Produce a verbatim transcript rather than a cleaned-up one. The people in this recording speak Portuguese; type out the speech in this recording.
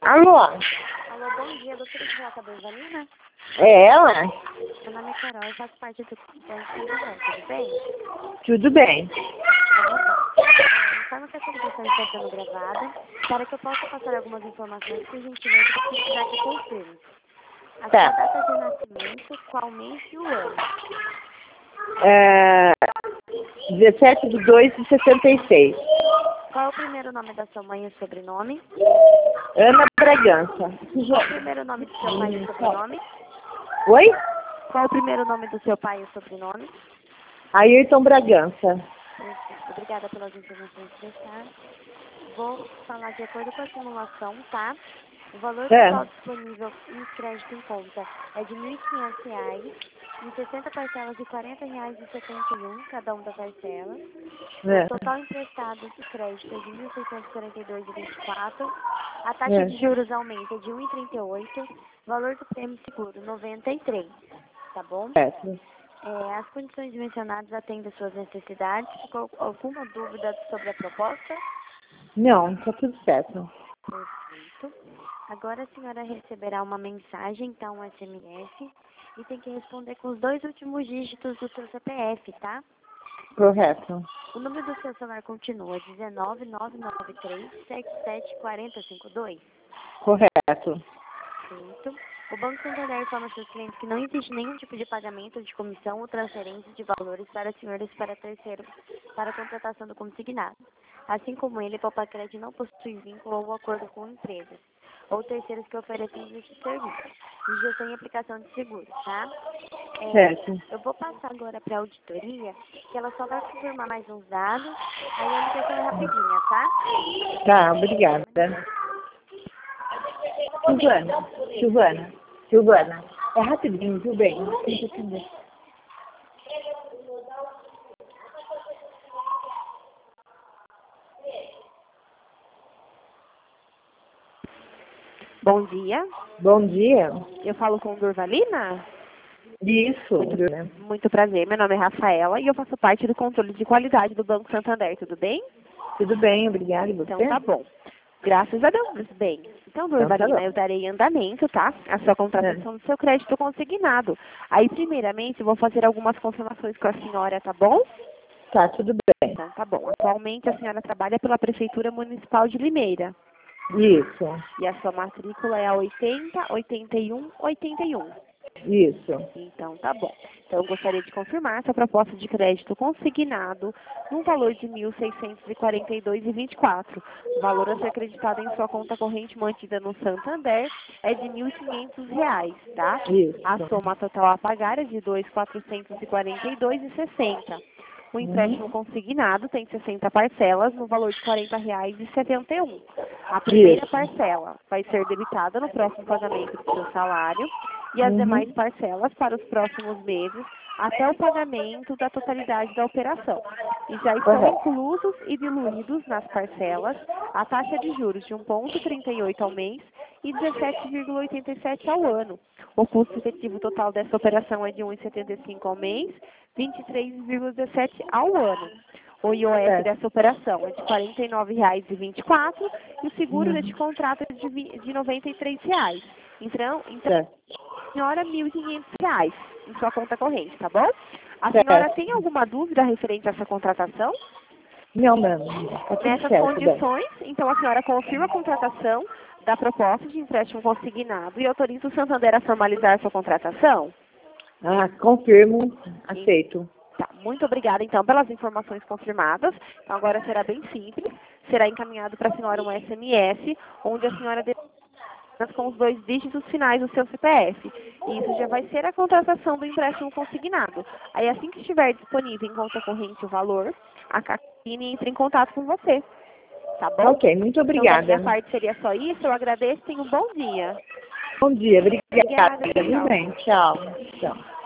Alô? Alô, bom dia. Gostaria de falar com a Dorvalina? É ela? Meu nome é Carol, eu faço parte do Banco Santander, tudo bem? Tudo bem. Então, tá bom. É, informa que essa ligação está sendo gravada para que eu possa passar algumas informações, por gentileza, para precisar que confirme. A sua Tá. data de nascimento, qual mês e o ano? É, dezessete de dois de sessenta e seis. Qual é o primeiro nome da sua mãe e o sobrenome? Ana Bragança. Qual é o primeiro nome do seu pai e o sobrenome? Oi? Qual é o primeiro nome do seu pai e o sobrenome? Ayrton Bragança. Perfeito. Obrigada pelas informações prestadas. Vou falar de acordo com a simulação, tá? O valor É. total disponível em crédito em conta é de mil e quinhentos reais, em sessenta parcelas de quarenta reais e setenta e um cada uma da parcela. É. O total emprestado de crédito é de mil seiscentos e quarenta e dois reais e vinte e quatro centavos. A taxa É. de juros aumenta de um vírgula trinta e oito. Valor do prêmio seguro noventa e três. Tá bom? Certo. É, as condições mencionadas atendem às suas necessidades. Ficou alguma dúvida sobre a proposta? Não, tá tudo certo. Perfeito. Agora a senhora receberá uma mensagem, tá? Um S M S, e tem que responder com os dois últimos dígitos do seu C P F, tá? Correto. O número do seu celular continua um nove nove nove três sete sete quatro zero cinco dois. Correto. Perfeito. O Banco Santander informa aos seus clientes que não existe nenhum tipo de pagamento de comissão ou transferência de valores para senhores e para terceiros para a contratação do consignado. Assim como ele, Poupa Crédito não possui vínculo ou acordo com empresas ou terceiros que oferecem esse serviço. E já tem aplicação de seguro, tá? É, Certo. eu vou passar agora para a auditoria, que ela só vai confirmar mais uns dados, aí a ligação é rapidinha, tá? Tá, obrigada. Silvana, Silvana, Silvana. É rapidinho, viu bem? Bom dia, Bom dia. eu falo com Dorvalina? Isso. Muito, muito prazer, meu nome é Rafaela e eu faço parte do controle de qualidade do Banco Santander, tudo bem? Tudo bem, obrigada. E você? Então tá bom. Graças a Deus, tudo bem. Então, Então tá Dorvalina, bom. eu darei andamento, tá? A sua contratação do seu crédito consignado. Aí, primeiramente, eu vou fazer algumas confirmações com a senhora, tá bom? Tá, tudo bem. Então tá bom. Atualmente a senhora trabalha pela Prefeitura Municipal de Limeira. Isso, E a sua matrícula é a oitenta, oitenta e um, oitenta e um. isso. Então, tá bom. Então, eu gostaria de confirmar essa proposta de crédito consignado num valor de mil seiscentos e quarenta e dois reais e vinte e quatro centavos. O valor a ser acreditado em sua conta corrente mantida no Santander é de mil e quinhentos reais, tá? Isso. A soma total a pagar é de dois mil quatrocentos e quarenta e dois reais e sessenta centavos. O empréstimo Uhum. consignado tem sessenta parcelas no valor de quarenta reais e setenta e um centavos. A primeira Isso. parcela vai ser debitada no próximo pagamento do seu salário e as demais Uhum. parcelas para os próximos meses até o pagamento da totalidade da operação. E já estão Correto. inclusos e diluídos nas parcelas a taxa de juros de um vírgula trinta e oito ao mês e dezessete vírgula oitenta e sete ao ano. O custo efetivo total dessa operação é de um vírgula setenta e cinco ao mês, vinte e três vírgula dezessete ao ano. O I O F Certo. dessa operação é de quarenta e nove reais e vinte e quatro centavos e o seguro deste Uhum. contrato é de, vi- de noventa e três reais. Então, então Certo. a senhora mil e quinhentos reais em sua conta corrente, tá bom? A Certo. senhora tem alguma dúvida referente a essa contratação? Não, não. Tá tudo Nessas certo, bem. condições, então a senhora confirma a contratação da proposta de empréstimo consignado e autoriza o Santander a formalizar sua contratação? Ah, confirmo. Aceito. Tá, muito obrigada então pelas informações confirmadas. Então agora será bem simples. Será encaminhado para a senhora um S M S, onde a senhora deve com os dois dígitos finais do seu C P F. E isso já vai ser a contratação do empréstimo consignado. Aí assim que estiver disponível em conta corrente o valor, a Catine entra em contato com você. Tá bom? Ok, muito Então da obrigada. minha parte seria só isso. Eu agradeço. Tenha um bom dia. Bom dia, obrigada. Obrigada. Tudo Tchau. bem, tchau. Tchau.